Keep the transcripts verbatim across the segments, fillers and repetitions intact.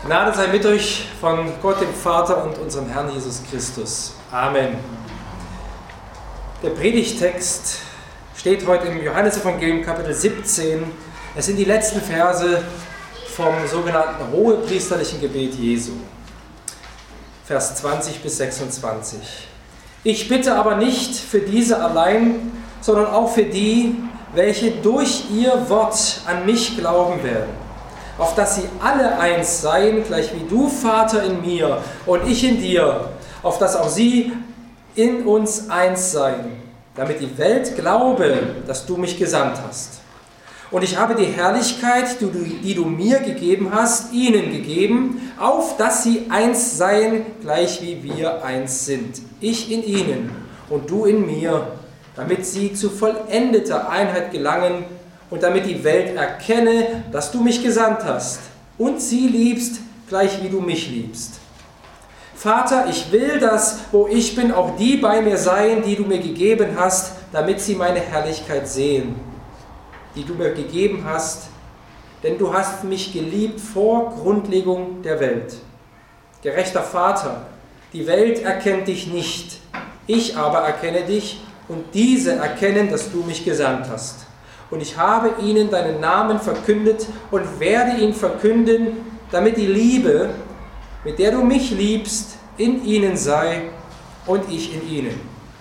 Gnade sei mit euch von Gott, dem Vater und unserem Herrn Jesus Christus. Amen. Der Predigtext steht heute im Johannesevangelium Kapitel siebzehn. Es sind die letzten Verse vom sogenannten hohepriesterlichen Gebet Jesu. Vers zwanzig bis sechsundzwanzig. Ich bitte aber nicht für diese allein, sondern auch für die, welche durch ihr Wort an mich glauben werden, auf dass sie alle eins seien, gleich wie du, Vater, in mir und ich in dir, auf dass auch sie in uns eins seien, damit die Welt glaube, dass du mich gesandt hast. Und ich habe die Herrlichkeit, die du, die du mir gegeben hast, ihnen gegeben, auf dass sie eins seien, gleich wie wir eins sind. Ich in ihnen und du in mir, damit sie zu vollendeter Einheit gelangen und damit die Welt erkenne, dass du mich gesandt hast und sie liebst, gleich wie du mich liebst. Vater, ich will, dass, wo ich bin, auch die bei mir seien, die du mir gegeben hast, damit sie meine Herrlichkeit sehen, die du mir gegeben hast, denn du hast mich geliebt vor Grundlegung der Welt. Gerechter Vater, die Welt erkennt dich nicht, ich aber erkenne dich und diese erkennen, dass du mich gesandt hast. Und ich habe ihnen deinen Namen verkündet und werde ihn verkünden, damit die Liebe, mit der du mich liebst, in ihnen sei und ich in ihnen.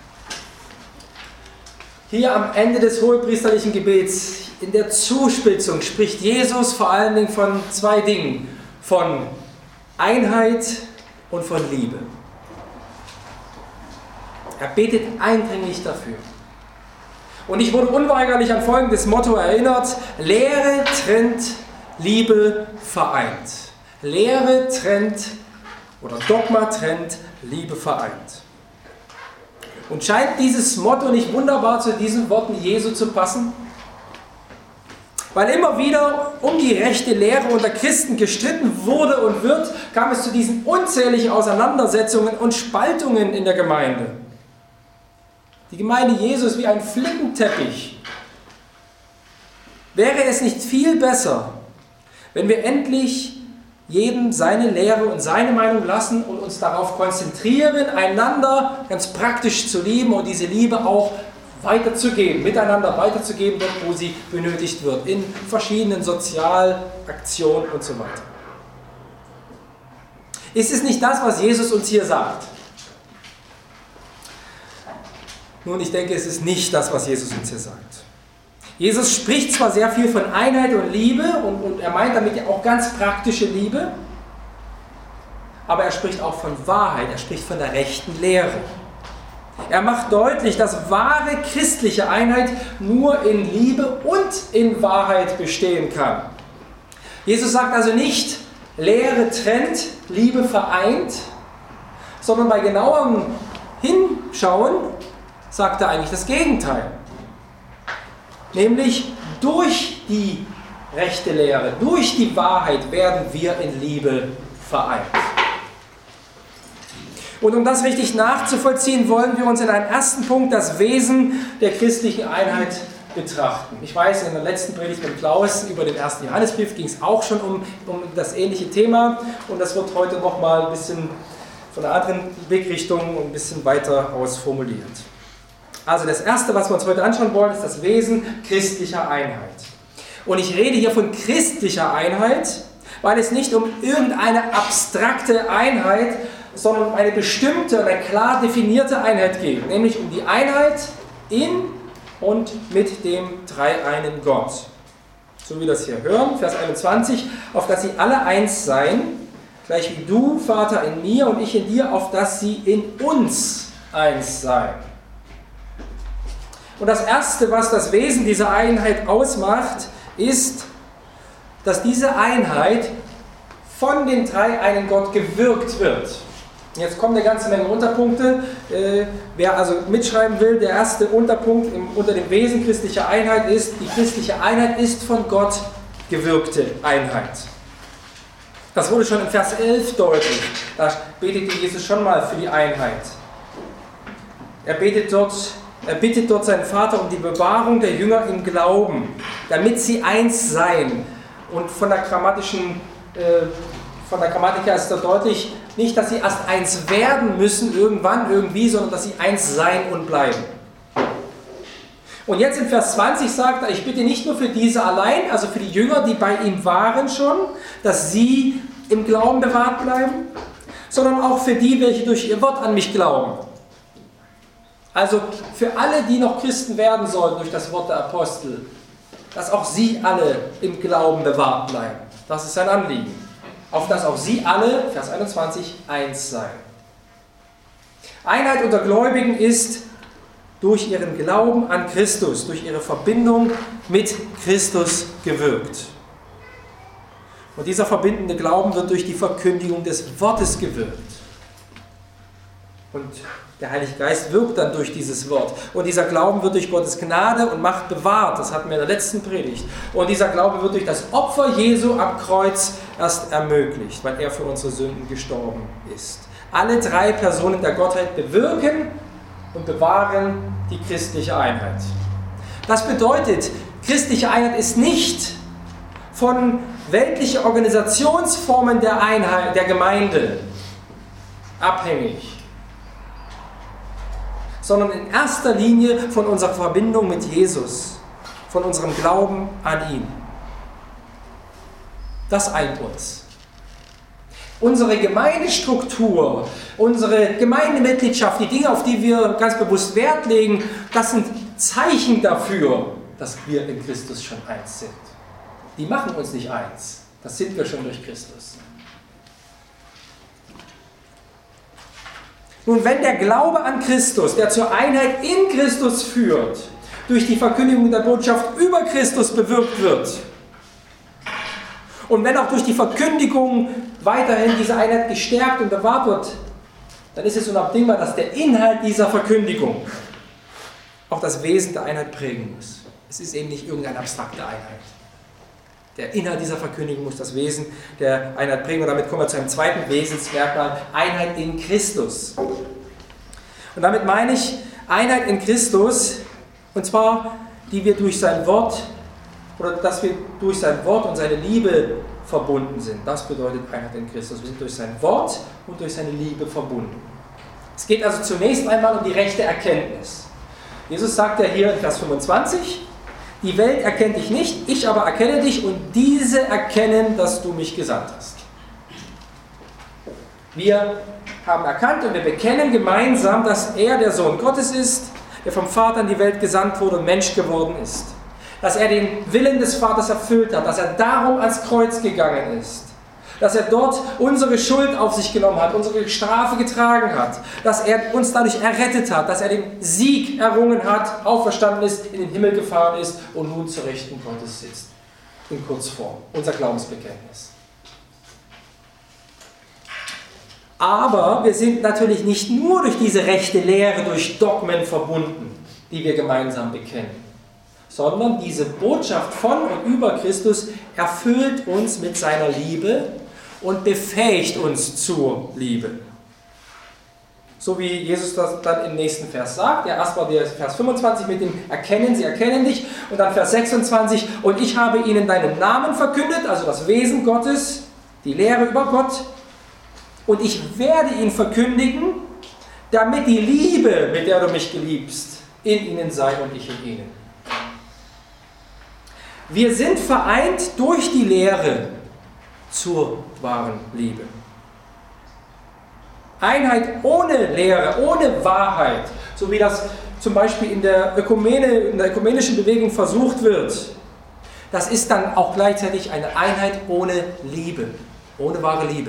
Hier am Ende des hohepriesterlichen Gebets, in der Zuspitzung, spricht Jesus vor allen Dingen von zwei Dingen, von Einheit und von Liebe. Er betet eindringlich dafür. Und ich wurde unweigerlich an folgendes Motto erinnert: Lehre trennt, Liebe vereint. Lehre trennt oder Dogma trennt, Liebe vereint. Und scheint dieses Motto nicht wunderbar zu diesen Worten Jesu zu passen? Weil immer wieder um die rechte Lehre unter Christen gestritten wurde und wird, kam es zu diesen unzähligen Auseinandersetzungen und Spaltungen in der Gemeinde. Die Gemeinde Jesu ist wie ein Flickenteppich. Wäre es nicht viel besser, wenn wir endlich jedem seine Lehre und seine Meinung lassen und uns darauf konzentrieren, einander ganz praktisch zu lieben und diese Liebe auch weiterzugeben, miteinander weiterzugeben, dort wo sie benötigt wird, in verschiedenen Sozialaktionen und so weiter. Ist es nicht das, was Jesus uns hier sagt? Nun, ich denke, es ist nicht das, was Jesus uns hier sagt. Jesus spricht zwar sehr viel von Einheit und Liebe und, und er meint damit ja auch ganz praktische Liebe, aber er spricht auch von Wahrheit, er spricht von der rechten Lehre. Er macht deutlich, dass wahre christliche Einheit nur in Liebe und in Wahrheit bestehen kann. Jesus sagt also nicht, Lehre trennt, Liebe vereint, sondern bei genauerem Hinschauen sagt er eigentlich das Gegenteil. Nämlich durch die rechte Lehre, durch die Wahrheit werden wir in Liebe vereint. Und um das richtig nachzuvollziehen, wollen wir uns in einem ersten Punkt das Wesen der christlichen Einheit betrachten. Ich weiß, in der letzten Predigt mit Klaus über den ersten Johannesbrief ging es auch schon um, um das ähnliche Thema und das wird heute nochmal ein bisschen von einer anderen Wegrichtung und ein bisschen weiter ausformuliert. Also das Erste, was wir uns heute anschauen wollen, ist das Wesen christlicher Einheit. Und ich rede hier von christlicher Einheit, weil es nicht um irgendeine abstrakte Einheit, sondern um eine bestimmte und eine klar definierte Einheit geht, nämlich um die Einheit in und mit dem dreieinen Gott. So wie wir das hier hören, Vers einundzwanzig, auf dass sie alle eins seien, gleich wie du, Vater, in mir und ich in dir, auf dass sie in uns eins seien. Und das Erste, was das Wesen dieser Einheit ausmacht, ist, dass diese Einheit von dem dreieinen Gott gewirkt wird. Jetzt kommen eine ganze Menge Unterpunkte. Äh, wer also mitschreiben will, der erste Unterpunkt im, unter dem Wesen christlicher Einheit ist, die christliche Einheit ist von Gott gewirkte Einheit. Das wurde schon in Vers elf deutlich. Da betete Jesus schon mal für die Einheit. Er betet dort, er bittet dort seinen Vater um die Bewahrung der Jünger im Glauben, damit sie eins seien. Und von der grammatischen, äh, von der Grammatik her ist da deutlich, nicht, dass sie erst eins werden müssen, irgendwann, irgendwie, sondern dass sie eins sein und bleiben. Und jetzt in Vers zwanzig sagt er, ich bitte nicht nur für diese allein, also für die Jünger, die bei ihm waren schon, dass sie im Glauben bewahrt bleiben, sondern auch für die, welche durch ihr Wort an mich glauben. Also für alle, die noch Christen werden sollen durch das Wort der Apostel, dass auch sie alle im Glauben bewahrt bleiben. Das ist sein Anliegen. Auf dass auch sie alle, Vers einundzwanzig, eins seien. Einheit unter Gläubigen ist durch ihren Glauben an Christus, durch ihre Verbindung mit Christus gewirkt. Und dieser verbindende Glauben wird durch die Verkündigung des Wortes gewirkt. Und der Heilige Geist wirkt dann durch dieses Wort. Und dieser Glauben wird durch Gottes Gnade und Macht bewahrt. Das hatten wir in der letzten Predigt. Und dieser Glaube wird durch das Opfer Jesu am Kreuz erst ermöglicht, weil er für unsere Sünden gestorben ist. Alle drei Personen der Gottheit bewirken und bewahren die christliche Einheit. Das bedeutet, christliche Einheit ist nicht von weltlichen Organisationsformen der Einheit, der Gemeinde abhängig, sondern in erster Linie von unserer Verbindung mit Jesus, von unserem Glauben an ihn. Das eint uns. Unsere Gemeindestruktur, unsere Gemeindemitgliedschaft, die Dinge, auf die wir ganz bewusst Wert legen, das sind Zeichen dafür, dass wir in Christus schon eins sind. Die machen uns nicht eins, das sind wir schon durch Christus. Nun, wenn der Glaube an Christus, der zur Einheit in Christus führt, durch die Verkündigung der Botschaft über Christus bewirkt wird, und wenn auch durch die Verkündigung weiterhin diese Einheit gestärkt und bewahrt wird, dann ist es unabdingbar, dass der Inhalt dieser Verkündigung auch das Wesen der Einheit prägen muss. Es ist eben nicht irgendeine abstrakte Einheit. Der Inhalt dieser Verkündigung muss das Wesen der Einheit prägen. Und damit kommen wir zu einem zweiten Wesensmerkmal, Einheit in Christus. Und damit meine ich Einheit in Christus, und zwar, die wir durch sein Wort, oder dass wir durch sein Wort und seine Liebe verbunden sind. Das bedeutet Einheit in Christus. Wir sind durch sein Wort und durch seine Liebe verbunden. Es geht also zunächst einmal um die rechte Erkenntnis. Jesus sagt ja hier in Vers fünfundzwanzig, die Welt erkennt dich nicht, ich aber erkenne dich und diese erkennen, dass du mich gesandt hast. Wir haben erkannt und wir bekennen gemeinsam, dass er der Sohn Gottes ist, der vom Vater in die Welt gesandt wurde und Mensch geworden ist. Dass er den Willen des Vaters erfüllt hat, dass er darum ans Kreuz gegangen ist. Dass er dort unsere Schuld auf sich genommen hat, unsere Strafe getragen hat, dass er uns dadurch errettet hat, dass er den Sieg errungen hat, auferstanden ist, in den Himmel gefahren ist und nun zur Rechten Gottes sitzt. In Kurzform, unser Glaubensbekenntnis. Aber wir sind natürlich nicht nur durch diese rechte Lehre, durch Dogmen verbunden, die wir gemeinsam bekennen, sondern diese Botschaft von und über Christus erfüllt uns mit seiner Liebe und befähigt uns zur Liebe. So wie Jesus das dann im nächsten Vers sagt. Ja, erstmal der Vers fünfundzwanzig mit dem Erkennen, sie erkennen dich. Und dann Vers sechsundzwanzig, und ich habe ihnen deinen Namen verkündet, also das Wesen Gottes, die Lehre über Gott. Und ich werde ihn verkündigen, damit die Liebe, mit der du mich geliebst, in ihnen sei und ich in ihnen. Wir sind vereint durch die Lehre zur wahren Liebe. Einheit ohne Lehre, ohne Wahrheit, so wie das zum Beispiel in der, Ökumene, in der ökumenischen Bewegung versucht wird, das ist dann auch gleichzeitig eine Einheit ohne Liebe, ohne wahre Liebe.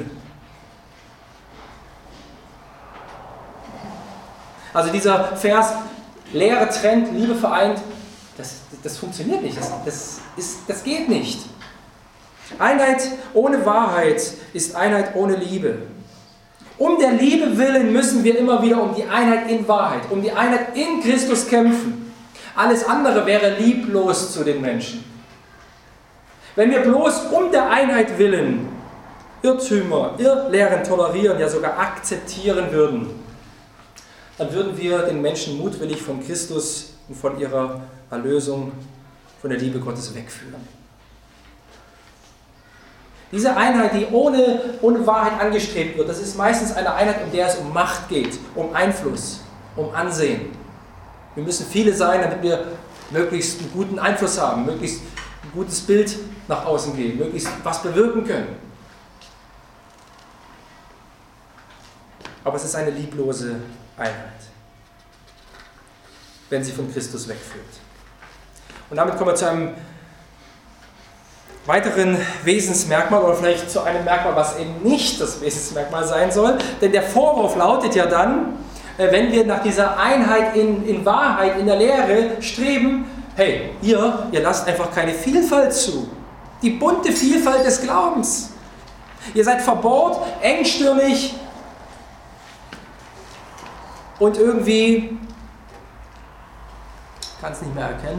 Also dieser Vers, Lehre trennt, Liebe vereint, das, das funktioniert nicht, das, das, ist, das geht nicht. Einheit ohne Wahrheit ist Einheit ohne Liebe. Um der Liebe willen müssen wir immer wieder um die Einheit in Wahrheit, um die Einheit in Christus kämpfen. Alles andere wäre lieblos zu den Menschen. Wenn wir bloß um der Einheit willen Irrtümer, Irrlehren tolerieren, ja sogar akzeptieren würden, dann würden wir den Menschen mutwillig von Christus und von ihrer Erlösung, von der Liebe Gottes wegführen. Diese Einheit, die ohne, ohne Wahrheit angestrebt wird, das ist meistens eine Einheit, in der es um Macht geht, um Einfluss, um Ansehen. Wir müssen viele sein, damit wir möglichst einen guten Einfluss haben, möglichst ein gutes Bild nach außen geben, möglichst was bewirken können. Aber es ist eine lieblose Einheit, wenn sie von Christus wegführt. Und damit kommen wir zu einem weiteren Wesensmerkmal oder vielleicht zu einem Merkmal, was eben nicht das Wesensmerkmal sein soll. Denn der Vorwurf lautet ja dann, wenn wir nach dieser Einheit in, in Wahrheit, in der Lehre streben, hey, ihr, ihr lasst einfach keine Vielfalt zu. Die bunte Vielfalt des Glaubens. Ihr seid verbohrt, engstirnig und irgendwie, ich kann es nicht mehr erkennen.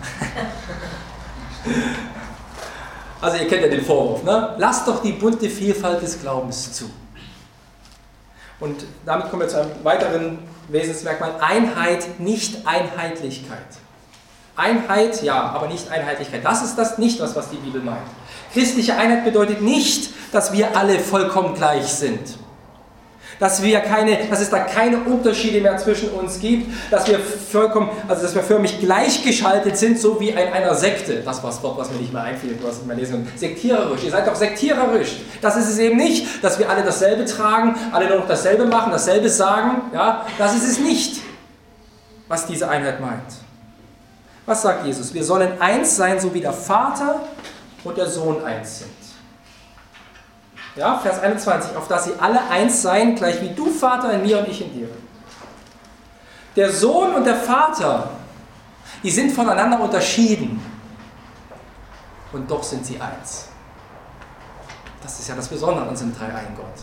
Also ihr kennt ja den Vorwurf, ne? Lasst doch die bunte Vielfalt des Glaubens zu. Und damit kommen wir zu einem weiteren Wesensmerkmal. Einheit, nicht Einheitlichkeit. Einheit, ja, aber nicht Einheitlichkeit. Das ist das nicht das, was die Bibel meint. Christliche Einheit bedeutet nicht, dass wir alle vollkommen gleich sind. Dass, wir keine, dass es da keine Unterschiede mehr zwischen uns gibt, dass wir vollkommen, also dass wir förmlich gleichgeschaltet sind, so wie in einer Sekte. Das war das Wort, was mir nicht mehr einfiel, was ich mal lesen kann. Sektiererisch. Ihr seid doch sektiererisch. Das ist es eben nicht, dass wir alle dasselbe tragen, alle nur noch dasselbe machen, dasselbe sagen. Ja, das ist es nicht, was diese Einheit meint. Was sagt Jesus? Wir sollen eins sein, so wie der Vater und der Sohn eins sind. Ja, Vers einundzwanzig, auf dass sie alle eins seien, gleich wie du, Vater, in mir und ich in dir. Der Sohn und der Vater, die sind voneinander unterschieden. Und doch sind sie eins. Das ist ja das Besondere an unserem Dreieinen Gott.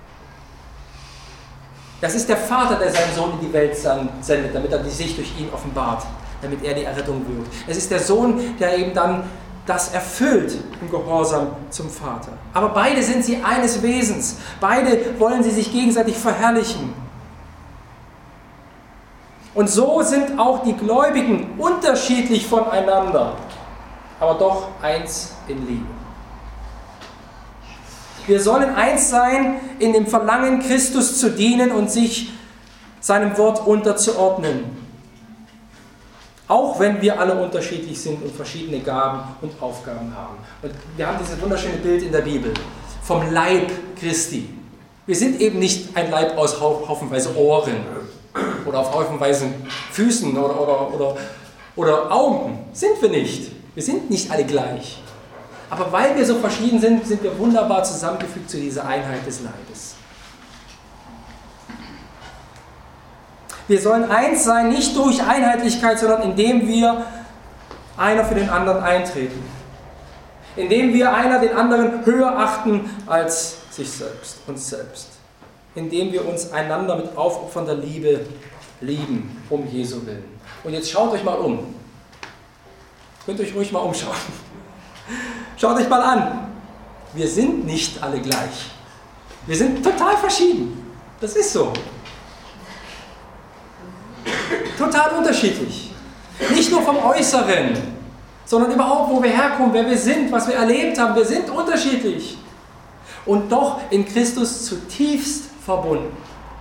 Das ist der Vater, der seinen Sohn in die Welt sendet, damit er sich durch ihn offenbart, damit er die Errettung wirkt. Es ist der Sohn, der eben dann das erfüllt im Gehorsam zum Vater. Aber beide sind sie eines Wesens. Beide wollen sie sich gegenseitig verherrlichen. Und so sind auch die Gläubigen unterschiedlich voneinander, aber doch eins in Liebe. Wir sollen eins sein in dem Verlangen, Christus zu dienen und sich seinem Wort unterzuordnen. Auch wenn wir alle unterschiedlich sind und verschiedene Gaben und Aufgaben haben. Und wir haben dieses wunderschöne Bild in der Bibel vom Leib Christi. Wir sind eben nicht ein Leib aus haufenweise Ohren oder auf haufenweise Füßen oder, oder, oder, oder Augen. Sind wir nicht. Wir sind nicht alle gleich. Aber weil wir so verschieden sind, sind wir wunderbar zusammengefügt zu dieser Einheit des Leibes. Wir sollen eins sein, nicht durch Einheitlichkeit, sondern indem wir einer für den anderen eintreten. Indem wir einer den anderen höher achten als sich selbst, uns selbst. Indem wir uns einander mit aufopfernder Liebe lieben, um Jesu willen. Und jetzt schaut euch mal um. Könnt euch ruhig mal umschauen. Schaut euch mal an. Wir sind nicht alle gleich. Wir sind total verschieden. Das ist so. Total unterschiedlich. Nicht nur vom Äußeren, sondern überhaupt, wo wir herkommen, wer wir sind, was wir erlebt haben. Wir sind unterschiedlich. Und doch in Christus zutiefst verbunden.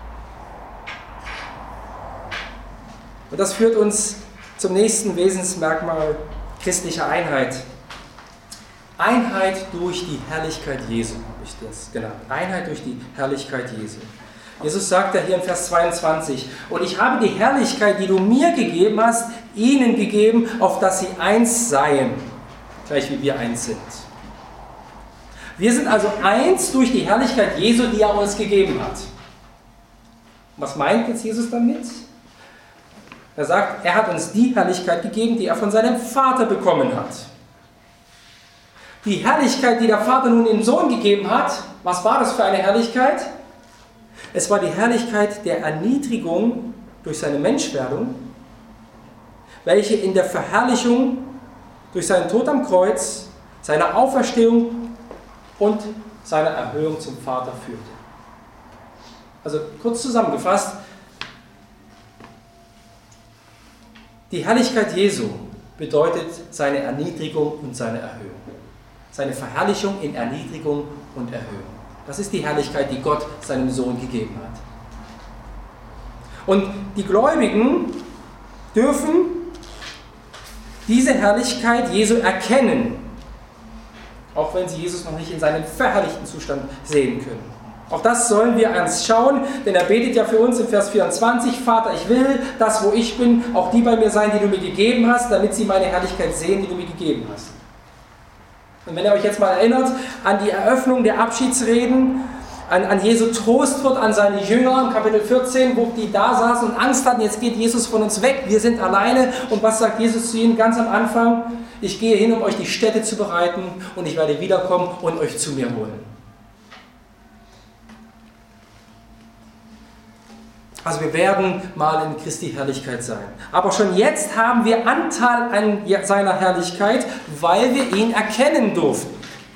Und das führt uns zum nächsten Wesensmerkmal christlicher Einheit. Einheit durch die Herrlichkeit Jesu, habe ich das genannt. Einheit durch die Herrlichkeit Jesu. Jesus sagt ja hier in Vers zweiundzwanzig, und ich habe die Herrlichkeit, die du mir gegeben hast, ihnen gegeben, auf dass sie eins seien, gleich wie wir eins sind. Wir sind also eins durch die Herrlichkeit Jesu, die er uns gegeben hat. Was meint jetzt Jesus damit? Er sagt, er hat uns die Herrlichkeit gegeben, die er von seinem Vater bekommen hat. Die Herrlichkeit, die der Vater nun dem Sohn gegeben hat, was war das für eine Herrlichkeit? Es war die Herrlichkeit der Erniedrigung durch seine Menschwerdung, welche in der Verherrlichung durch seinen Tod am Kreuz, seine Auferstehung und seine Erhöhung zum Vater führte. Also kurz zusammengefasst, die Herrlichkeit Jesu bedeutet seine Erniedrigung und seine Erhöhung. seine Verherrlichung in Erniedrigung und Erhöhung. Das ist die Herrlichkeit, die Gott seinem Sohn gegeben hat. Und die Gläubigen dürfen diese Herrlichkeit Jesu erkennen, auch wenn sie Jesus noch nicht in seinem verherrlichten Zustand sehen können. Auch das sollen wir ernst schauen, denn er betet ja für uns in Vers vierundzwanzig, Vater, ich will, dass wo ich bin, auch die bei mir sein, die du mir gegeben hast, damit sie meine Herrlichkeit sehen, die du mir gegeben hast. Und wenn ihr euch jetzt mal erinnert an die Eröffnung der Abschiedsreden, an, an Jesu Trostwort an seine Jünger im Kapitel vierzehn, wo die da saßen und Angst hatten, jetzt geht Jesus von uns weg, wir sind alleine. Und was sagt Jesus zu ihnen ganz am Anfang? Ich gehe hin, um euch die Stätte zu bereiten und ich werde wiederkommen und euch zu mir holen. Also wir werden mal in Christi Herrlichkeit sein. Aber schon jetzt haben wir Anteil an seiner Herrlichkeit, weil wir ihn erkennen durften.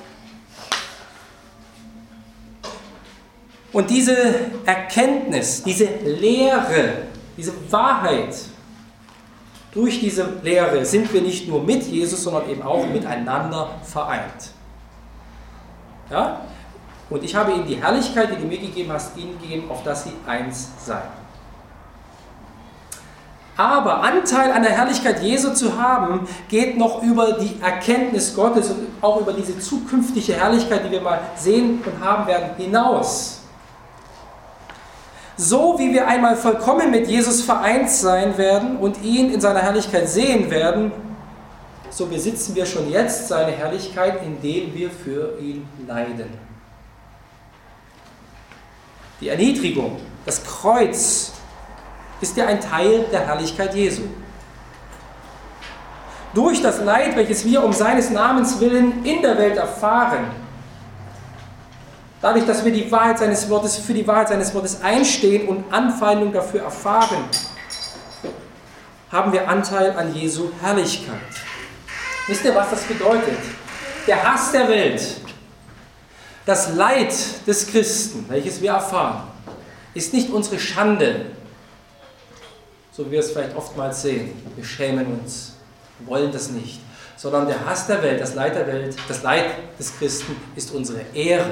Und diese Erkenntnis, diese Lehre, diese Wahrheit, durch diese Lehre sind wir nicht nur mit Jesus, sondern eben auch miteinander vereint. Ja? Und ich habe ihnen die Herrlichkeit, die du mir gegeben hast, ihnen gegeben, auf dass sie eins seien. Aber Anteil an der Herrlichkeit Jesu zu haben, geht noch über die Erkenntnis Gottes und auch über diese zukünftige Herrlichkeit, die wir mal sehen und haben werden, hinaus. So wie wir einmal vollkommen mit Jesus vereint sein werden und ihn in seiner Herrlichkeit sehen werden, so besitzen wir schon jetzt seine Herrlichkeit, indem wir für ihn leiden. Die Erniedrigung, das Kreuz, ist ja ein Teil der Herrlichkeit Jesu. Durch das Leid, welches wir um seines Namens willen in der Welt erfahren, dadurch, dass wir die Wahrheit seines Wortes, für die Wahrheit seines Wortes einstehen und Anfeindung dafür erfahren, haben wir Anteil an Jesu Herrlichkeit. Wisst ihr, was das bedeutet? Der Hass der Welt, das Leid des Christen, welches wir erfahren, ist nicht unsere Schande, so wie wir es vielleicht oftmals sehen. Wir schämen uns, wollen das nicht, sondern der Hass der Welt, das Leid der Welt, das Leid des Christen ist unsere Ehre.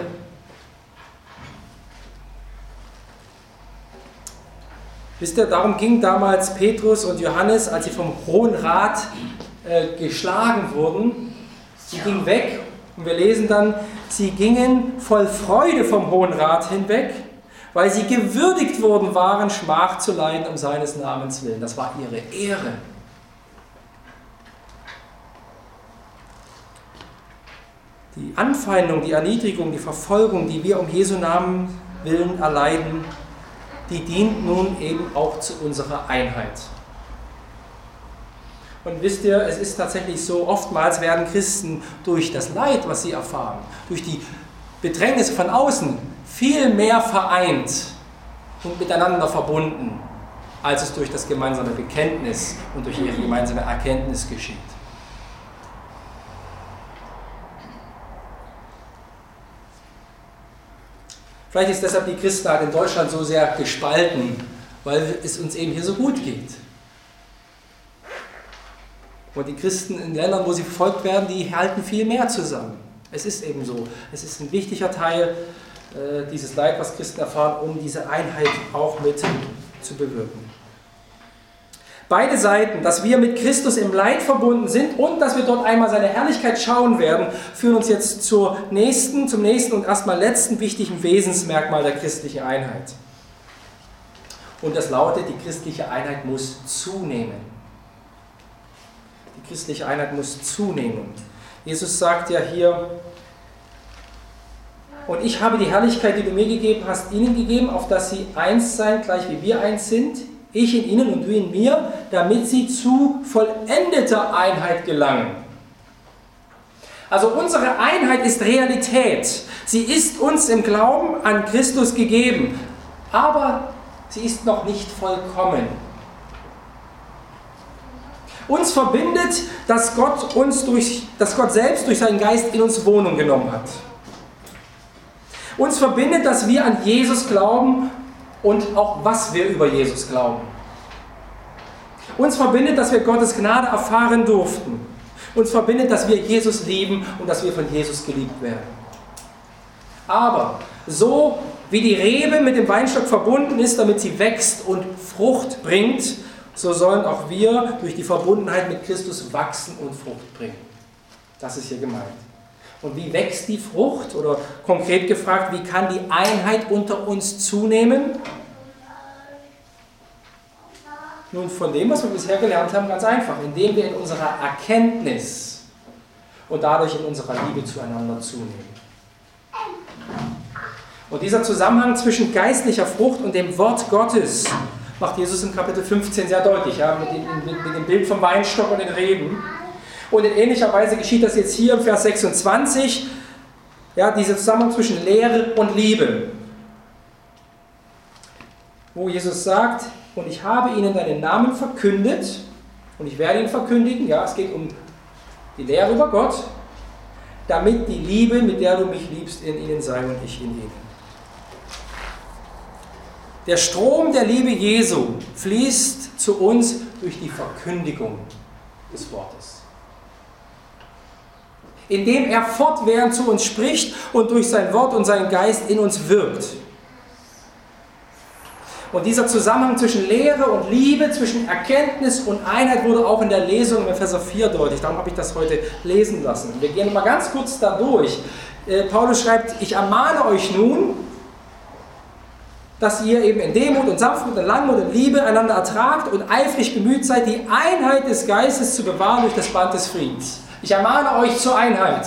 Wisst ihr, darum ging damals Petrus und Johannes, als sie vom Hohen Rat äh, geschlagen wurden, sie gingen weg und wir lesen dann, sie gingen voll Freude vom Hohen Rat hinweg, weil sie gewürdigt worden waren, Schmach zu leiden um seines Namens willen. Das war ihre Ehre. Die Anfeindung, die Erniedrigung, die Verfolgung, die wir um Jesu Namen willen erleiden, die dient nun eben auch zu unserer Einheit. Und wisst ihr, es ist tatsächlich so, oftmals werden Christen durch das Leid, was sie erfahren, durch die Bedrängnisse von außen, viel mehr vereint und miteinander verbunden, als es durch das gemeinsame Bekenntnis und durch ihre gemeinsame Erkenntnis geschieht. Vielleicht ist deshalb die Christenheit in Deutschland so sehr gespalten, weil es uns eben hier so gut geht. Und die Christen in Ländern, wo sie verfolgt werden, die halten viel mehr zusammen. Es ist eben so. Es ist ein wichtiger Teil äh, dieses Leid, was Christen erfahren, um diese Einheit auch mit zu bewirken. Beide Seiten, dass wir mit Christus im Leid verbunden sind und dass wir dort einmal seine Herrlichkeit schauen werden, führen uns jetzt zur nächsten, zum nächsten und erstmal letzten wichtigen Wesensmerkmal der christlichen Einheit. Und das lautet, die christliche Einheit muss zunehmen. Die christliche Einheit muss zunehmen. Jesus sagt ja hier, und ich habe die Herrlichkeit, die du mir gegeben hast, ihnen gegeben, auf dass sie eins seien, gleich wie wir eins sind, ich in ihnen und du in mir, damit sie zu vollendeter Einheit gelangen. Also unsere Einheit ist Realität. Sie ist uns im Glauben an Christus gegeben, aber sie ist noch nicht vollkommen. Uns verbindet, dass Gott, uns durch, dass Gott selbst durch seinen Geist in uns Wohnung genommen hat. Uns verbindet, dass wir an Jesus glauben und auch was wir über Jesus glauben. Uns verbindet, dass wir Gottes Gnade erfahren durften. Uns verbindet, dass wir Jesus lieben und dass wir von Jesus geliebt werden. Aber so wie die Rebe mit dem Weinstock verbunden ist, damit sie wächst und Frucht bringt, so sollen auch wir durch die Verbundenheit mit Christus wachsen und Frucht bringen. Das ist hier gemeint. Und wie wächst die Frucht? Oder konkret gefragt, wie kann die Einheit unter uns zunehmen? Nun, von dem, was wir bisher gelernt haben, ganz einfach, indem wir in unserer Erkenntnis und dadurch in unserer Liebe zueinander zunehmen. Und dieser Zusammenhang zwischen geistlicher Frucht und dem Wort Gottes macht Jesus in Kapitel fünfzehn sehr deutlich, ja, mit, dem, mit, mit dem Bild vom Weinstock und den Reben. Und in ähnlicher Weise geschieht das jetzt hier im Vers sechsundzwanzig, ja, dieser Zusammenhang zwischen Lehre und Liebe. Wo Jesus sagt, und ich habe ihnen deinen Namen verkündet, und ich werde ihn verkündigen, ja, es geht um die Lehre über Gott, damit die Liebe, mit der du mich liebst, in ihnen sei und ich in ihnen. Der Strom der Liebe Jesu fließt zu uns durch die Verkündigung des Wortes. Indem er fortwährend zu uns spricht und durch sein Wort und seinen Geist in uns wirkt. Und dieser Zusammenhang zwischen Lehre und Liebe, zwischen Erkenntnis und Einheit wurde auch in der Lesung in Epheser vier deutlich. Darum habe ich das heute lesen lassen. Wir gehen mal ganz kurz da durch. Äh, Paulus schreibt, ich ermahne euch nun, dass ihr eben in Demut und Sanftmut und Langmut und Liebe einander ertragt und eifrig bemüht seid, die Einheit des Geistes zu bewahren durch das Band des Friedens. Ich ermahne euch zur Einheit.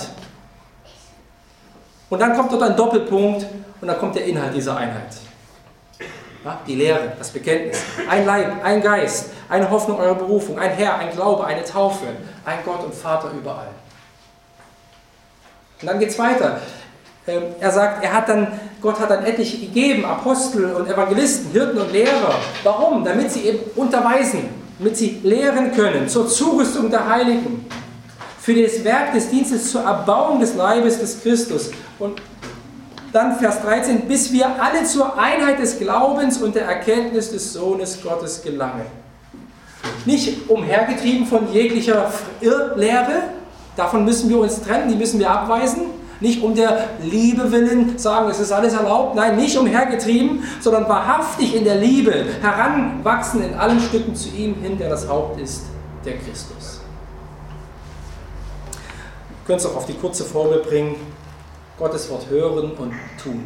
Und dann kommt dort ein Doppelpunkt und dann kommt der Inhalt dieser Einheit. Ja, die Lehre, das Bekenntnis. Ein Leib, ein Geist, eine Hoffnung eurer Berufung, ein Herr, ein Glaube, eine Taufe, ein Gott und Vater überall. Und dann geht es weiter. Er sagt, er hat dann, Gott hat dann etliche gegeben, Apostel und Evangelisten, Hirten und Lehrer. Warum? Damit sie eben unterweisen, damit sie lehren können, zur Zurüstung der Heiligen, für das Werk des Dienstes, zur Erbauung des Leibes des Christus. Und dann Vers dreizehn, bis wir alle zur Einheit des Glaubens und der Erkenntnis des Sohnes Gottes gelangen. Nicht umhergetrieben von jeglicher Irrlehre, davon müssen wir uns trennen, die müssen wir abweisen. Nicht um der Liebe willen sagen, es ist alles erlaubt. Nein, nicht umhergetrieben, sondern wahrhaftig in der Liebe heranwachsen in allen Stücken zu ihm hin, der das Haupt ist, der Christus. Wir können es auch auf die kurze Formel bringen, Gottes Wort hören und tun.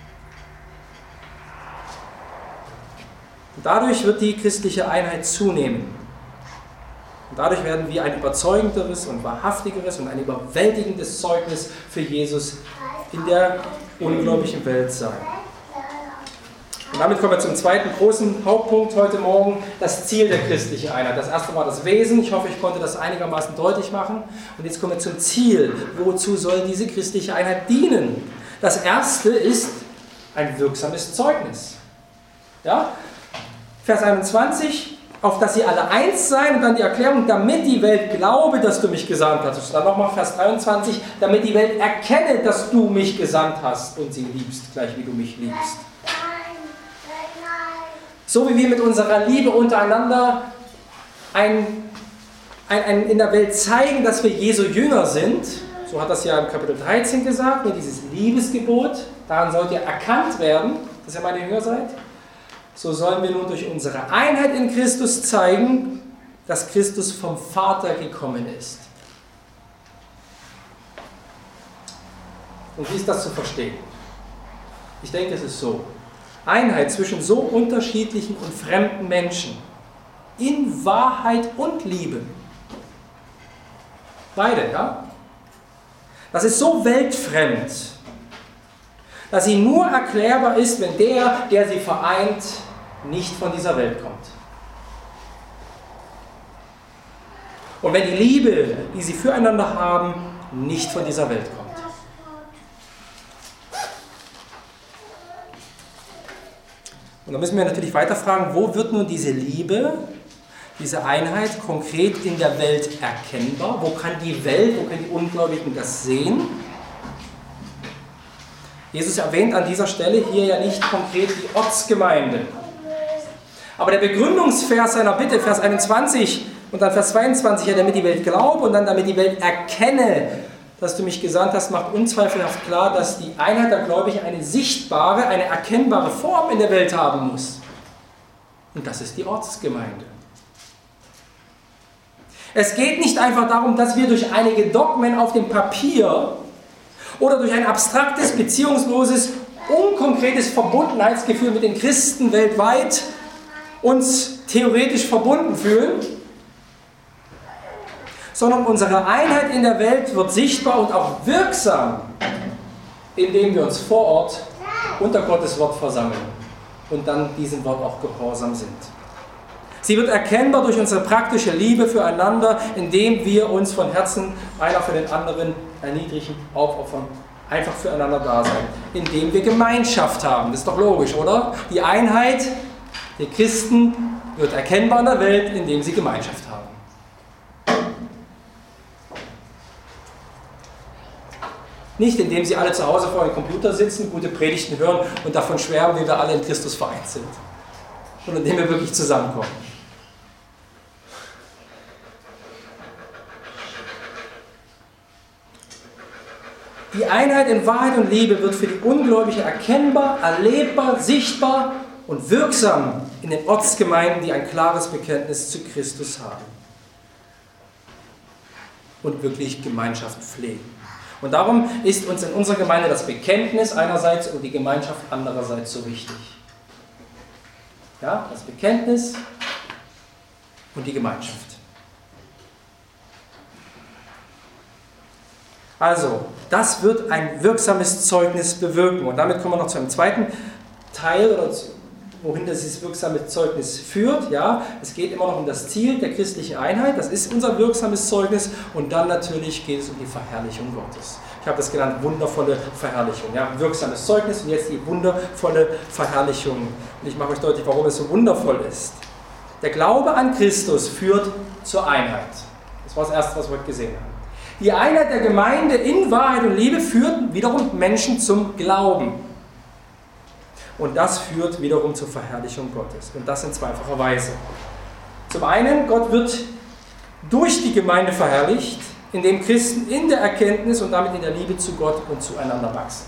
Und dadurch wird die christliche Einheit zunehmen. Und dadurch werden wir ein überzeugenderes und wahrhaftigeres und ein überwältigendes Zeugnis für Jesus in der ungläubigen Welt sein. Und damit kommen wir zum zweiten großen Hauptpunkt heute Morgen, das Ziel der christlichen Einheit. Das erste war das Wesen, ich hoffe, ich konnte das einigermaßen deutlich machen. Und jetzt kommen wir zum Ziel. Wozu soll diese christliche Einheit dienen? Das erste ist ein wirksames Zeugnis. Ja? Vers einundzwanzig, auf dass sie alle eins seien, und dann die Erklärung, damit die Welt glaube, dass du mich gesandt hast. Und dann nochmal Vers dreiundzwanzig, damit die Welt erkenne, dass du mich gesandt hast und sie liebst, gleich wie du mich liebst. So wie wir mit unserer Liebe untereinander ein, ein, ein, in der Welt zeigen, dass wir Jesu Jünger sind, so hat das ja im Kapitel dreizehn gesagt, ne, dieses Liebesgebot, daran sollt ihr erkannt werden, dass ihr meine Jünger seid. So sollen wir nun durch unsere Einheit in Christus zeigen, dass Christus vom Vater gekommen ist. Und wie ist das zu verstehen? Ich denke, es ist so. Einheit zwischen so unterschiedlichen und fremden Menschen in Wahrheit und Liebe. Beide, ja? Das ist so weltfremd, dass sie nur erklärbar ist, wenn der, der sie vereint, nicht von dieser Welt kommt. Und wenn die Liebe, die sie füreinander haben, nicht von dieser Welt kommt. Und dann müssen wir natürlich weiter fragen, wo wird nun diese Liebe, diese Einheit konkret in der Welt erkennbar? Wo kann die Welt, wo können die Ungläubigen das sehen? Jesus erwähnt an dieser Stelle hier ja nicht konkret die Ortsgemeinde. Aber der Begründungsvers seiner Bitte, Vers einundzwanzig, Und dann Vers zweiundzwanzig, ja, damit die Welt glaube und dann damit die Welt erkenne, dass du mich gesandt hast, macht unzweifelhaft klar, dass die Einheit der Gläubigen eine sichtbare, eine erkennbare Form in der Welt haben muss. Und das ist die Ortsgemeinde. Es geht nicht einfach darum, dass wir durch einige Dogmen auf dem Papier oder durch ein abstraktes, beziehungsloses, unkonkretes Verbundenheitsgefühl mit den Christen weltweit uns theoretisch verbunden fühlen, sondern unsere Einheit in der Welt wird sichtbar und auch wirksam, indem wir uns vor Ort unter Gottes Wort versammeln und dann diesem Wort auch gehorsam sind. Sie wird erkennbar durch unsere praktische Liebe füreinander, indem wir uns von Herzen einer für den anderen erniedrigen, aufopfern, einfach füreinander da sein, indem wir Gemeinschaft haben. Das ist doch logisch, oder? Die Einheit der Christen wird erkennbar in der Welt, indem sie Gemeinschaft haben. Nicht indem sie alle zu Hause vor dem Computer sitzen, gute Predigten hören und davon schwärmen, wie wir alle in Christus vereint sind, sondern indem wir wirklich zusammenkommen. Die Einheit in Wahrheit und Liebe wird für die Ungläubigen erkennbar, erlebbar, sichtbar und wirksam in den Ortsgemeinden, die ein klares Bekenntnis zu Christus haben und wirklich Gemeinschaft pflegen. Und darum ist uns in unserer Gemeinde das Bekenntnis einerseits und die Gemeinschaft andererseits so wichtig. Ja, das Bekenntnis und die Gemeinschaft. Also, das wird ein wirksames Zeugnis bewirken. Und damit kommen wir noch zu einem zweiten Teil, oder zu, wohin dieses wirksame Zeugnis führt. Ja, es geht immer noch um das Ziel der christlichen Einheit. Das ist unser wirksames Zeugnis. Und dann natürlich geht es um die Verherrlichung Gottes. Ich habe das genannt, wundervolle Verherrlichung. Ja, wirksames Zeugnis und jetzt die wundervolle Verherrlichung. Und ich mache euch deutlich, warum es so wundervoll ist. Der Glaube an Christus führt zur Einheit. Das war das Erste, was wir heute gesehen haben. Die Einheit der Gemeinde in Wahrheit und Liebe führt wiederum Menschen zum Glauben. Und das führt wiederum zur Verherrlichung Gottes. Und das in zweifacher Weise. Zum einen, Gott wird durch die Gemeinde verherrlicht, indem Christen in der Erkenntnis und damit in der Liebe zu Gott und zueinander wachsen.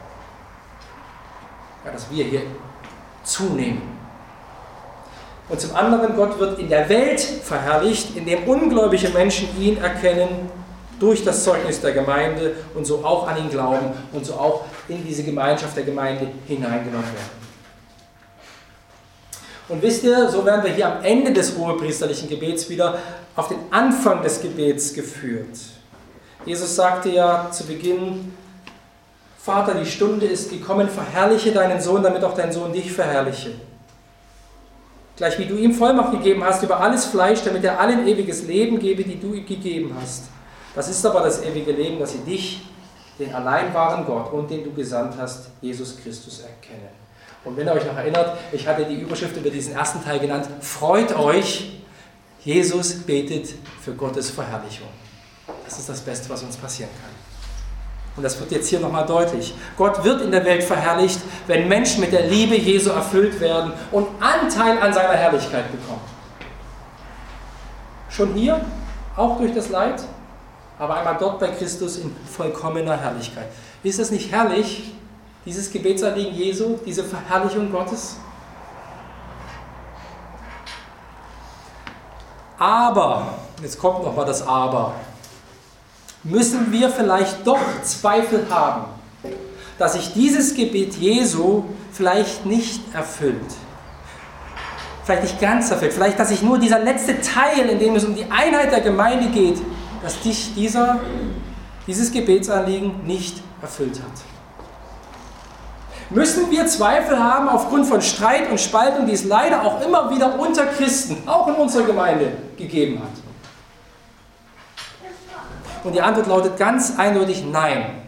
Ja, dass wir hier zunehmen. Und zum anderen, Gott wird in der Welt verherrlicht, indem ungläubige Menschen ihn erkennen durch das Zeugnis der Gemeinde und so auch an ihn glauben und so auch in diese Gemeinschaft der Gemeinde hineingenommen werden. Und wisst ihr, so werden wir hier am Ende des hohepriesterlichen Gebets wieder auf den Anfang des Gebets geführt. Jesus sagte ja zu Beginn: Vater, die Stunde ist gekommen, verherrliche deinen Sohn, damit auch dein Sohn dich verherrliche. Gleich wie du ihm Vollmacht gegeben hast über alles Fleisch, damit er allen ewiges Leben gebe, die du ihm gegeben hast. Das ist aber das ewige Leben, dass sie dich, den allein wahren Gott und den du gesandt hast, Jesus Christus, erkennen. Und wenn ihr euch noch erinnert, ich hatte die Überschrift über diesen ersten Teil genannt: Freut euch, Jesus betet für Gottes Verherrlichung. Das ist das Beste, was uns passieren kann. Und das wird jetzt hier nochmal deutlich. Gott wird in der Welt verherrlicht, wenn Menschen mit der Liebe Jesu erfüllt werden und Anteil an seiner Herrlichkeit bekommen. Schon hier, auch durch das Leid, aber einmal dort bei Christus in vollkommener Herrlichkeit. Ist das nicht herrlich, dieses Gebetsanliegen Jesu, diese Verherrlichung Gottes? Aber, jetzt kommt nochmal das Aber, müssen wir vielleicht doch Zweifel haben, dass sich dieses Gebet Jesu vielleicht nicht erfüllt. Vielleicht nicht ganz erfüllt. Vielleicht, dass sich nur dieser letzte Teil, in dem es um die Einheit der Gemeinde geht, dass dich dieser, dieses Gebetsanliegen nicht erfüllt hat. Müssen wir Zweifel haben aufgrund von Streit und Spaltung, die es leider auch immer wieder unter Christen, auch in unserer Gemeinde, gegeben hat? Und die Antwort lautet ganz eindeutig Nein.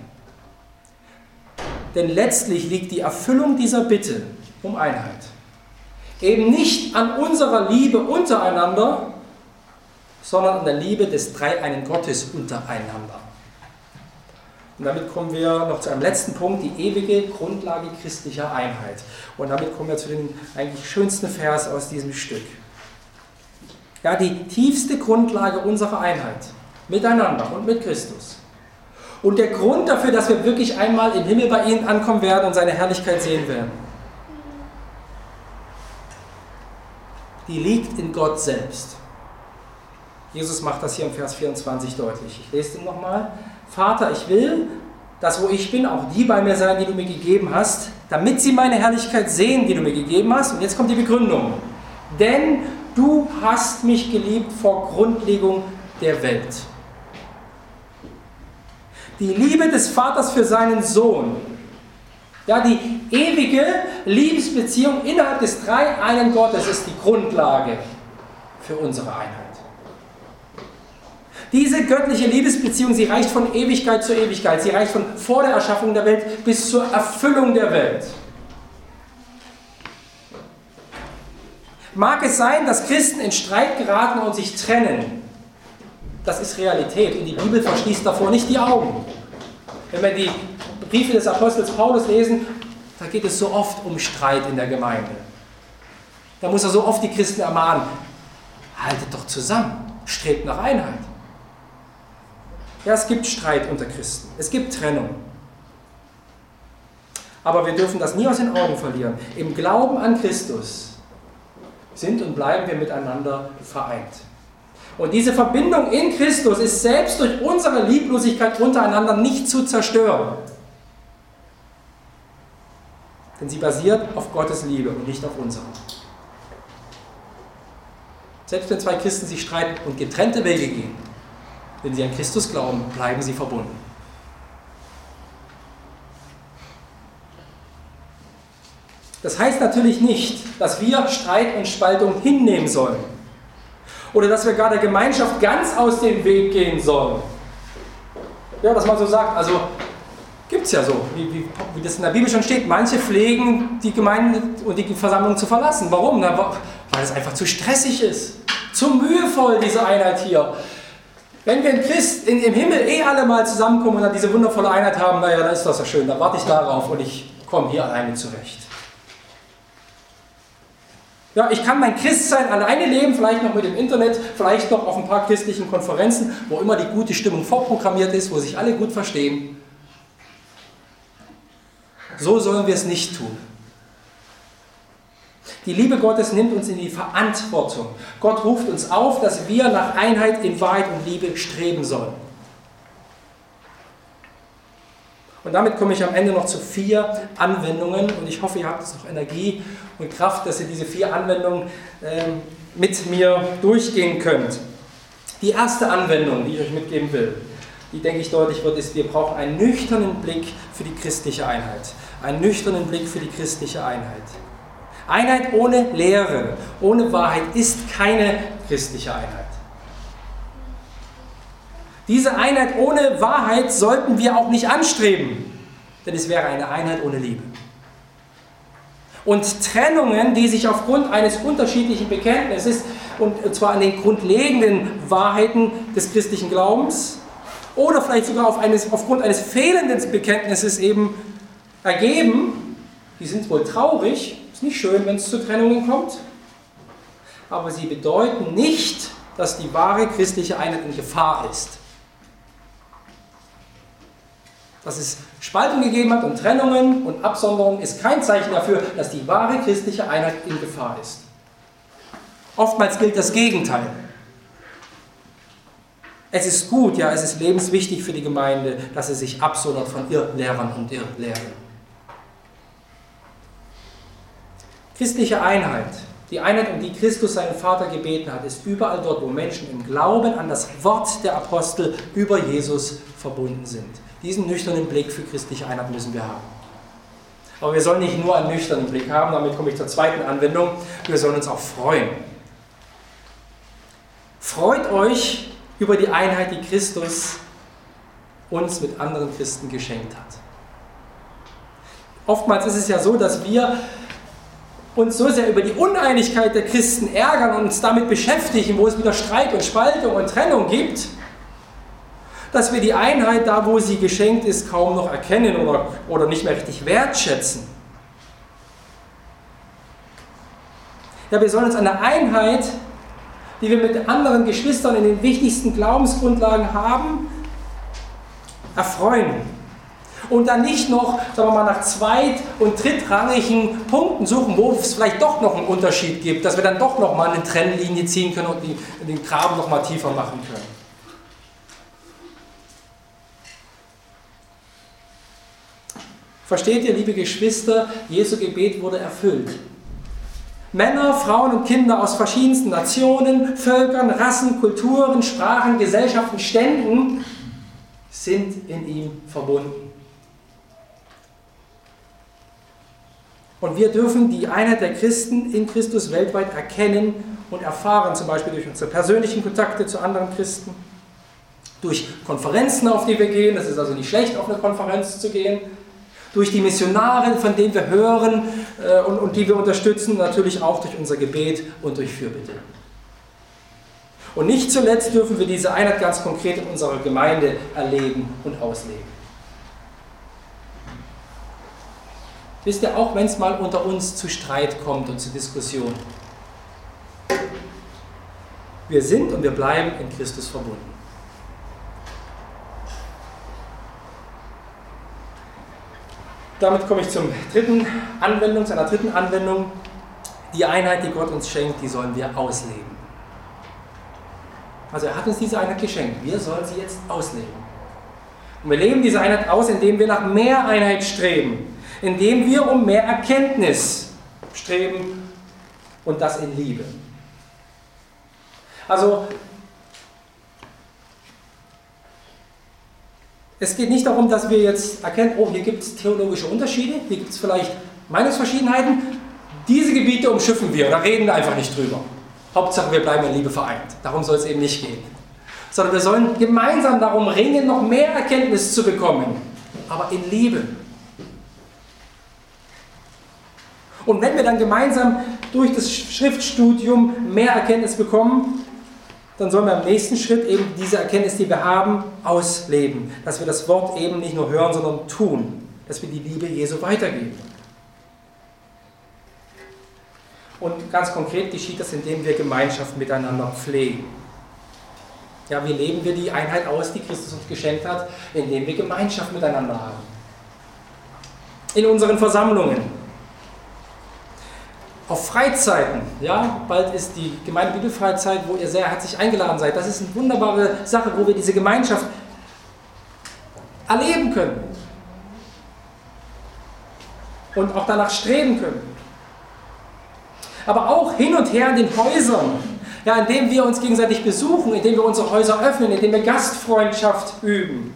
Denn letztlich liegt die Erfüllung dieser Bitte um Einheit eben nicht an unserer Liebe untereinander, sondern an der Liebe des dreieinen Gottes untereinander. Und damit kommen wir noch zu einem letzten Punkt, die ewige Grundlage christlicher Einheit. Und damit kommen wir zu dem eigentlich schönsten Vers aus diesem Stück. Ja, die tiefste Grundlage unserer Einheit, miteinander und mit Christus. Und der Grund dafür, dass wir wirklich einmal im Himmel bei ihm ankommen werden und seine Herrlichkeit sehen werden, die liegt in Gott selbst. Jesus macht das hier im Vers vierundzwanzig deutlich. Ich lese den nochmal. Vater, ich will, dass wo ich bin, auch die bei mir sein, die du mir gegeben hast, damit sie meine Herrlichkeit sehen, die du mir gegeben hast. Und jetzt kommt die Begründung. Denn du hast mich geliebt vor Grundlegung der Welt. Die Liebe des Vaters für seinen Sohn, ja, die ewige Liebesbeziehung innerhalb des dreieinen Gottes ist die Grundlage für unsere Einheit. Diese göttliche Liebesbeziehung, sie reicht von Ewigkeit zu Ewigkeit, sie reicht von vor der Erschaffung der Welt bis zur Erfüllung der Welt. Mag es sein, dass Christen in Streit geraten und sich trennen? Das ist Realität und die Bibel verschließt davor nicht die Augen. Wenn wir die Briefe des Apostels Paulus lesen, da geht es so oft um Streit in der Gemeinde. Da muss er so oft die Christen ermahnen, haltet doch zusammen, strebt nach Einheit. Ja, es gibt Streit unter Christen, es gibt Trennung. Aber wir dürfen das nie aus den Augen verlieren. Im Glauben an Christus sind und bleiben wir miteinander vereint. Und diese Verbindung in Christus ist selbst durch unsere Lieblosigkeit untereinander nicht zu zerstören. Denn sie basiert auf Gottes Liebe und nicht auf unserer. Selbst wenn zwei Christen sich streiten und getrennte Wege gehen, wenn sie an Christus glauben, bleiben sie verbunden. Das heißt natürlich nicht, dass wir Streit und Spaltung hinnehmen sollen. Oder dass wir gar der Gemeinschaft ganz aus dem Weg gehen sollen. Ja, dass man so sagt, also gibt es ja so, wie, wie, wie das in der Bibel schon steht. Manche pflegen die Gemeinde und die Versammlung zu verlassen. Warum? Na, weil es einfach zu stressig ist. Zu mühevoll, diese Einheit hier. Wenn wir in Christ, in, im Himmel eh alle mal zusammenkommen und dann diese wundervolle Einheit haben, naja, dann ist das ja schön, dann warte ich darauf und ich komme hier alleine zurecht. Ja, ich kann mein Christsein alleine leben, vielleicht noch mit dem Internet, vielleicht noch auf ein paar christlichen Konferenzen, wo immer die gute Stimmung vorprogrammiert ist, wo sich alle gut verstehen. So sollen wir es nicht tun. Die Liebe Gottes nimmt uns in die Verantwortung. Gott ruft uns auf, dass wir nach Einheit in Wahrheit und Liebe streben sollen. Und damit komme ich am Ende noch zu vier Anwendungen und ich hoffe, ihr habt jetzt noch Energie und Kraft, dass ihr diese vier Anwendungen äh, mit mir durchgehen könnt. Die erste Anwendung, die ich euch mitgeben will, die, denke ich, deutlich wird, ist, wir brauchen einen nüchternen Blick für die christliche Einheit. Einen nüchternen Blick für die christliche Einheit. Einheit ohne Lehre, ohne Wahrheit ist keine christliche Einheit. Diese Einheit ohne Wahrheit sollten wir auch nicht anstreben, denn es wäre eine Einheit ohne Liebe. Und Trennungen, die sich aufgrund eines unterschiedlichen Bekenntnisses, und zwar an den grundlegenden Wahrheiten des christlichen Glaubens, oder vielleicht sogar auf eines, aufgrund eines fehlenden Bekenntnisses eben ergeben, die sind wohl traurig, ist nicht schön, wenn es zu Trennungen kommt, aber sie bedeuten nicht, dass die wahre christliche Einheit in Gefahr ist. Dass es Spaltung gegeben hat und Trennungen und Absonderungen, ist kein Zeichen dafür, dass die wahre christliche Einheit in Gefahr ist. Oftmals gilt das Gegenteil. Es ist gut, ja, es ist lebenswichtig für die Gemeinde, dass sie sich absondert von Irrlehrern und Irrlehren. Christliche Einheit, die Einheit, um die Christus seinen Vater gebeten hat, ist überall dort, wo Menschen im Glauben an das Wort der Apostel über Jesus verbunden sind. Diesen nüchternen Blick für christliche Einheit müssen wir haben. Aber wir sollen nicht nur einen nüchternen Blick haben, damit komme ich zur zweiten Anwendung, wir sollen uns auch freuen. Freut euch über die Einheit, die Christus uns mit anderen Christen geschenkt hat. Oftmals ist es ja so, dass wir uns so sehr über die Uneinigkeit der Christen ärgern und uns damit beschäftigen, wo es wieder Streit und Spaltung und Trennung gibt, dass wir die Einheit, da wo sie geschenkt ist, kaum noch erkennen oder, oder nicht mehr richtig wertschätzen. Ja, wir sollen uns an der Einheit, die wir mit anderen Geschwistern in den wichtigsten Glaubensgrundlagen haben, erfreuen. Und dann nicht noch, sagen wir mal, nach zweit- und drittrangigen Punkten suchen, wo es vielleicht doch noch einen Unterschied gibt, dass wir dann doch noch mal eine Trennlinie ziehen können und die, den Graben noch mal tiefer machen können. Versteht ihr, liebe Geschwister, Jesu Gebet wurde erfüllt. Männer, Frauen und Kinder aus verschiedensten Nationen, Völkern, Rassen, Kulturen, Sprachen, Gesellschaften, Ständen sind in ihm verbunden. Und wir dürfen die Einheit der Christen in Christus weltweit erkennen und erfahren, zum Beispiel durch unsere persönlichen Kontakte zu anderen Christen, durch Konferenzen, auf die wir gehen, es ist also nicht schlecht, auf eine Konferenz zu gehen, durch die Missionare, von denen wir hören äh, und, und die wir unterstützen, natürlich auch durch unser Gebet und durch Fürbitte. Und nicht zuletzt dürfen wir diese Einheit ganz konkret in unserer Gemeinde erleben und ausleben. Wisst ihr, auch wenn es mal unter uns zu Streit kommt und zu Diskussionen, wir sind und wir bleiben in Christus verbunden. Damit komme ich zum dritten Anwendung, zu einer dritten Anwendung. Die Einheit, die Gott uns schenkt, die sollen wir ausleben. Also er hat uns diese Einheit geschenkt, wir sollen sie jetzt ausleben. Und wir leben diese Einheit aus, indem wir nach mehr Einheit streben, indem wir um mehr Erkenntnis streben und das in Liebe. Also es geht nicht darum, dass wir jetzt erkennen, oh, hier gibt es theologische Unterschiede, hier gibt es vielleicht Meinungsverschiedenheiten. Diese Gebiete umschiffen wir, da reden wir einfach nicht drüber. Hauptsache, wir bleiben in Liebe vereint. Darum soll es eben nicht gehen. Sondern wir sollen gemeinsam darum ringen, noch mehr Erkenntnis zu bekommen, aber in Liebe. Und wenn wir dann gemeinsam durch das Schriftstudium mehr Erkenntnis bekommen, dann sollen wir im nächsten Schritt eben diese Erkenntnis, die wir haben, ausleben. Dass wir das Wort eben nicht nur hören, sondern tun. Dass wir die Liebe Jesu weitergeben. Und ganz konkret geschieht das, indem wir Gemeinschaft miteinander pflegen. Ja, wie leben wir die Einheit aus, die Christus uns geschenkt hat? Indem wir Gemeinschaft miteinander haben. In unseren Versammlungen. Auf Freizeiten, ja, bald ist die Gemeinde-Bibelfreizeit, wo ihr sehr herzlich eingeladen seid. Das ist eine wunderbare Sache, wo wir diese Gemeinschaft erleben können und auch danach streben können. Aber auch hin und her in den Häusern, ja, indem wir uns gegenseitig besuchen, indem wir unsere Häuser öffnen, indem wir Gastfreundschaft üben.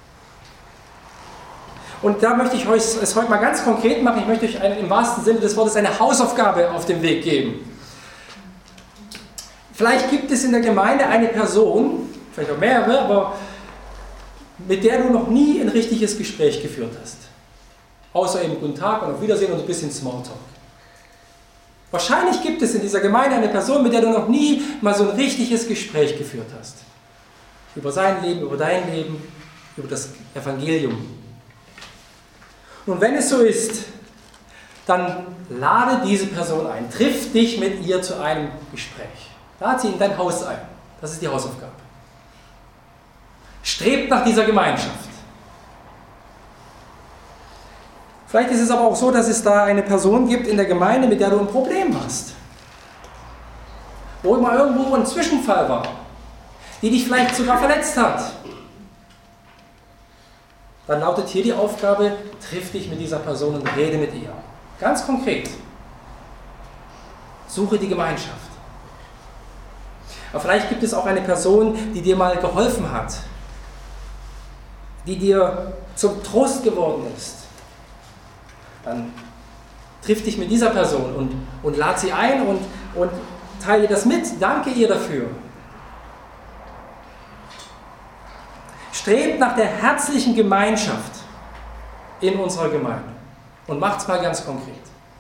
Und da möchte ich euch es heute mal ganz konkret machen. Ich möchte euch eine, im wahrsten Sinne des Wortes eine Hausaufgabe auf den Weg geben. Vielleicht gibt es in der Gemeinde eine Person, vielleicht auch mehrere, aber mit der du noch nie ein richtiges Gespräch geführt hast. Außer eben Guten Tag und auf Wiedersehen und ein bisschen Smalltalk. Wahrscheinlich gibt es in dieser Gemeinde eine Person, mit der du noch nie mal so ein richtiges Gespräch geführt hast. Über sein Leben, über dein Leben, über das Evangelium. Und wenn es so ist, dann lade diese Person ein. Triff dich mit ihr zu einem Gespräch. Lade sie in dein Haus ein. Das ist die Hausaufgabe. Strebt nach dieser Gemeinschaft. Vielleicht ist es aber auch so, dass es da eine Person gibt in der Gemeinde, mit der du ein Problem hast. Wo immer irgendwo ein Zwischenfall war, die dich vielleicht sogar verletzt hat. Dann lautet hier die Aufgabe, triff dich mit dieser Person und rede mit ihr. Ganz konkret. Suche die Gemeinschaft. Aber vielleicht gibt es auch eine Person, die dir mal geholfen hat, die dir zum Trost geworden ist. Dann triff dich mit dieser Person und, und lad sie ein und, und teile das mit. Danke ihr dafür. Strebt nach der herzlichen Gemeinschaft in unserer Gemeinde und macht es mal ganz konkret.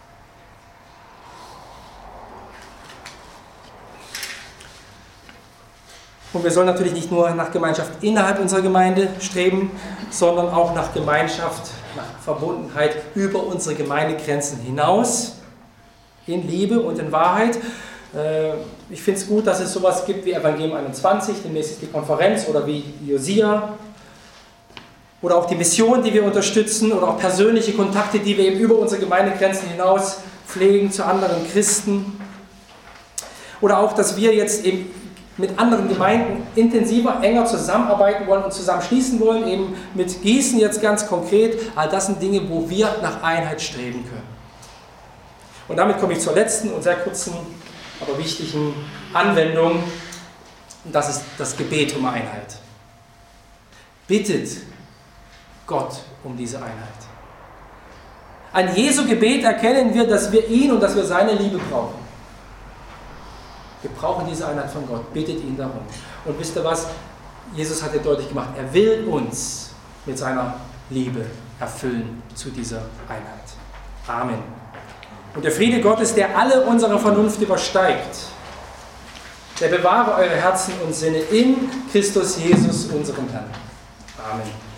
Und wir sollen natürlich nicht nur nach Gemeinschaft innerhalb unserer Gemeinde streben, sondern auch nach Gemeinschaft, nach Verbundenheit über unsere Gemeindegrenzen hinaus, in Liebe und in Wahrheit. Ich finde es gut, dass es sowas gibt wie Evangelium einundzwanzig, demnächst ist die Konferenz, oder wie Josia, oder auch die Mission, die wir unterstützen, oder auch persönliche Kontakte, die wir eben über unsere Gemeindegrenzen hinaus pflegen zu anderen Christen. Oder auch, dass wir jetzt eben mit anderen Gemeinden intensiver, enger zusammenarbeiten wollen und zusammenschließen wollen, eben mit Gießen jetzt ganz konkret. All das sind Dinge, wo wir nach Einheit streben können. Und damit komme ich zur letzten und sehr kurzen, aber wichtigen Anwendung. Und das ist das Gebet um Einheit. Bittet Gott um diese Einheit. An Jesu Gebet erkennen wir, dass wir ihn und dass wir seine Liebe brauchen. Wir brauchen diese Einheit von Gott. Bittet ihn darum. Und wisst ihr was? Jesus hat ja deutlich gemacht, er will uns mit seiner Liebe erfüllen zu dieser Einheit. Amen. Und der Friede Gottes, der alle unsere Vernunft übersteigt, der bewahre eure Herzen und Sinne in Christus Jesus, unserem Herrn. Amen.